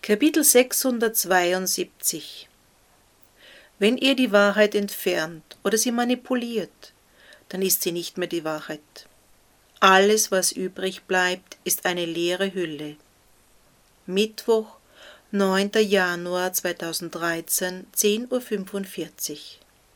Kapitel 672. Wenn ihr die Wahrheit entfernt oder sie manipuliert, dann ist sie nicht mehr die Wahrheit. Alles, was übrig bleibt, ist eine leere Hülle. Mittwoch, 9. Januar 2013, 10:45 Uhr.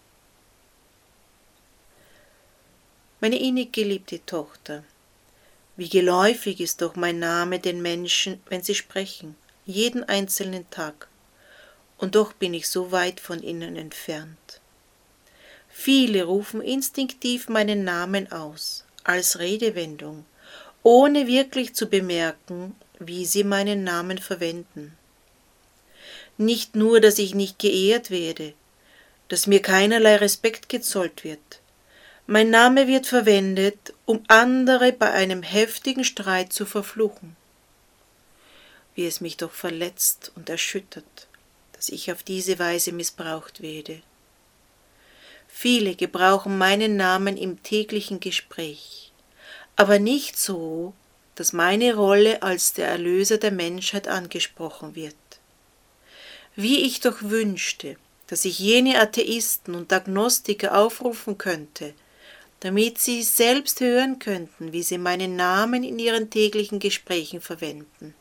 Meine innig geliebte Tochter, wie geläufig ist doch mein Name den Menschen, wenn sie sprechen, jeden einzelnen Tag, und doch bin ich so weit von ihnen entfernt. Viele rufen instinktiv meinen Namen aus, als Redewendung, ohne wirklich zu bemerken, wie sie meinen Namen verwenden. Nicht nur, dass ich nicht geehrt werde, dass mir keinerlei Respekt gezollt wird. Mein Name wird verwendet, um andere bei einem heftigen Streit zu verfluchen. Wie es mich doch verletzt und erschüttert, dass ich auf diese Weise missbraucht werde. Viele gebrauchen meinen Namen im täglichen Gespräch, aber nicht so, dass meine Rolle als der Erlöser der Menschheit angesprochen wird. Wie ich doch wünschte, dass ich jene Atheisten und Agnostiker aufrufen könnte, damit sie selbst hören könnten, wie sie meinen Namen in ihren täglichen Gesprächen verwenden.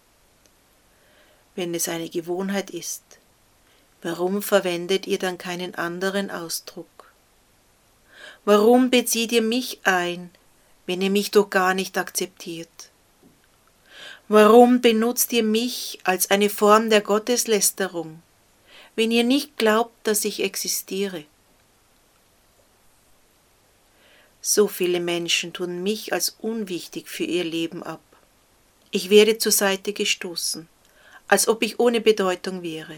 Wenn es eine Gewohnheit ist, warum verwendet ihr dann keinen anderen Ausdruck? Warum bezieht ihr mich ein, wenn ihr mich doch gar nicht akzeptiert? Warum benutzt ihr mich als eine Form der Gotteslästerung, wenn ihr nicht glaubt, dass ich existiere? So viele Menschen tun mich als unwichtig für ihr Leben ab. Ich werde zur Seite gestoßen, als ob ich ohne Bedeutung wäre.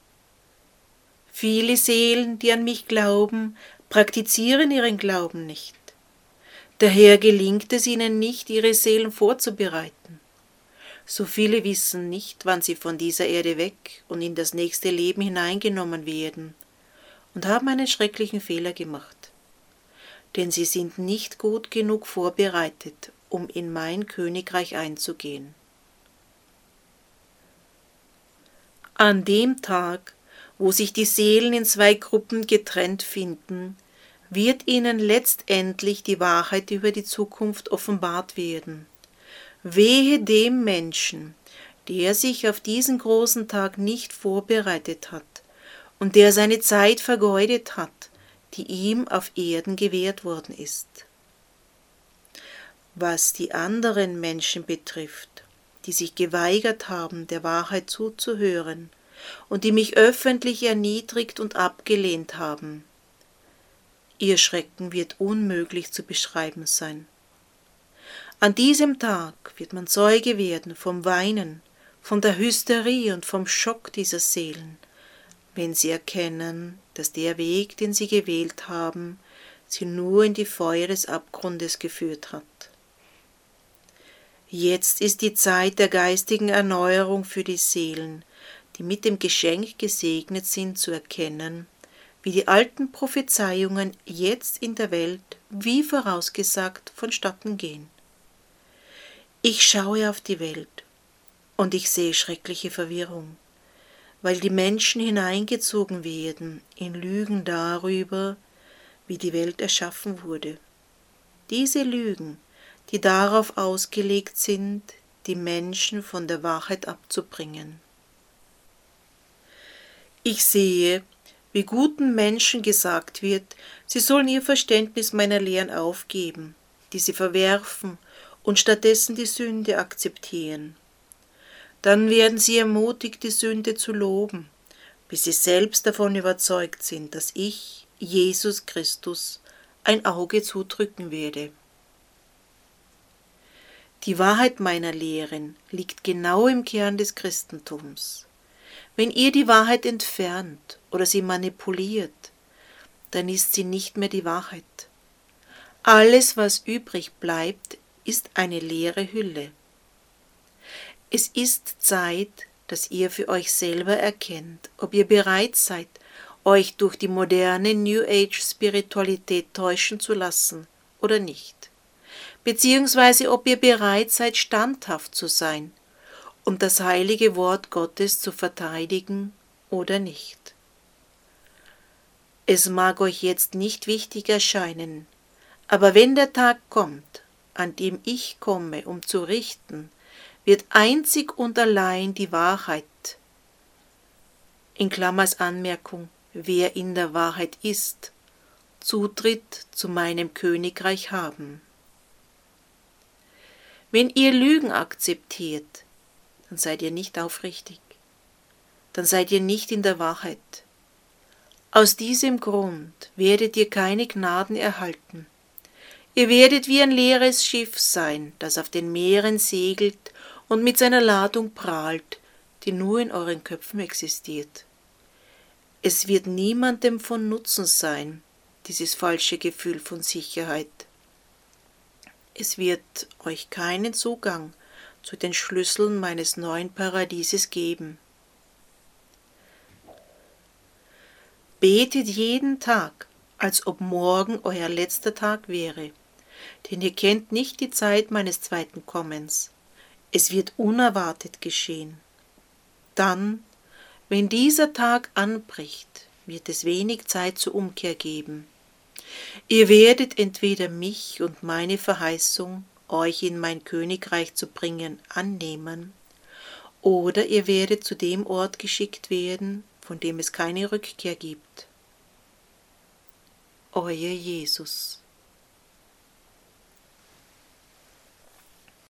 Viele Seelen, die an mich glauben, praktizieren ihren Glauben nicht. Daher gelingt es ihnen nicht, ihre Seelen vorzubereiten. So viele wissen nicht, wann sie von dieser Erde weg und in das nächste Leben hineingenommen werden und haben einen schrecklichen Fehler gemacht. Denn sie sind nicht gut genug vorbereitet, um in mein Königreich einzugehen. An dem Tag, wo sich die Seelen in zwei Gruppen getrennt finden, wird ihnen letztendlich die Wahrheit über die Zukunft offenbart werden. Wehe dem Menschen, der sich auf diesen großen Tag nicht vorbereitet hat und der seine Zeit vergeudet hat, die ihm auf Erden gewährt worden ist. Was die anderen Menschen betrifft, die sich geweigert haben, der Wahrheit zuzuhören und die mich öffentlich erniedrigt und abgelehnt haben, ihr Schrecken wird unmöglich zu beschreiben sein. An diesem Tag wird man Zeuge werden vom Weinen, von der Hysterie und vom Schock dieser Seelen, wenn sie erkennen, dass der Weg, den sie gewählt haben, sie nur in die Feuer des Abgrundes geführt hat. Jetzt ist die Zeit der geistigen Erneuerung für die Seelen, die mit dem Geschenk gesegnet sind, zu erkennen, wie die alten Prophezeiungen jetzt in der Welt, wie vorausgesagt, vonstatten gehen. Ich schaue auf die Welt und ich sehe schreckliche Verwirrung, weil die Menschen hineingezogen werden in Lügen darüber, wie die Welt erschaffen wurde. Diese Lügen, die darauf ausgelegt sind, die Menschen von der Wahrheit abzubringen. Ich sehe, wie guten Menschen gesagt wird, sie sollen ihr Verständnis meiner Lehren aufgeben, die sie verwerfen und stattdessen die Sünde akzeptieren. Dann werden sie ermutigt, die Sünde zu loben, bis sie selbst davon überzeugt sind, dass ich, Jesus Christus, ein Auge zudrücken werde. Die Wahrheit meiner Lehren liegt genau im Kern des Christentums. Wenn ihr die Wahrheit entfernt oder sie manipuliert, dann ist sie nicht mehr die Wahrheit. Alles, was übrig bleibt, ist eine leere Hülle. Es ist Zeit, dass ihr für euch selber erkennt, ob ihr bereit seid, euch durch die moderne New Age Spiritualität täuschen zu lassen oder nicht, beziehungsweise ob ihr bereit seid, standhaft zu sein um das heilige Wort Gottes zu verteidigen oder nicht. Es mag euch jetzt nicht wichtig erscheinen, aber wenn der Tag kommt, an dem ich komme, um zu richten, wird einzig und allein die Wahrheit, in Klammers Anmerkung, wer in der Wahrheit ist, Zutritt zu meinem Königreich haben. Wenn ihr Lügen akzeptiert, dann seid ihr nicht aufrichtig, dann seid ihr nicht in der Wahrheit. Aus diesem Grund werdet ihr keine Gnaden erhalten. Ihr werdet wie ein leeres Schiff sein, das auf den Meeren segelt und mit seiner Ladung prahlt, die nur in euren Köpfen existiert. Es wird niemandem von Nutzen sein, dieses falsche Gefühl von Sicherheit. Es wird euch keinen Zugang zu den Schlüsseln meines neuen Paradieses geben. Betet jeden Tag, als ob morgen euer letzter Tag wäre, denn ihr kennt nicht die Zeit meines zweiten Kommens. Es wird unerwartet geschehen. Dann, wenn dieser Tag anbricht, wird es wenig Zeit zur Umkehr geben. Ihr werdet entweder mich und meine Verheißung, euch in mein Königreich zu bringen, annehmen, oder ihr werdet zu dem Ort geschickt werden, von dem es keine Rückkehr gibt. Euer Jesus.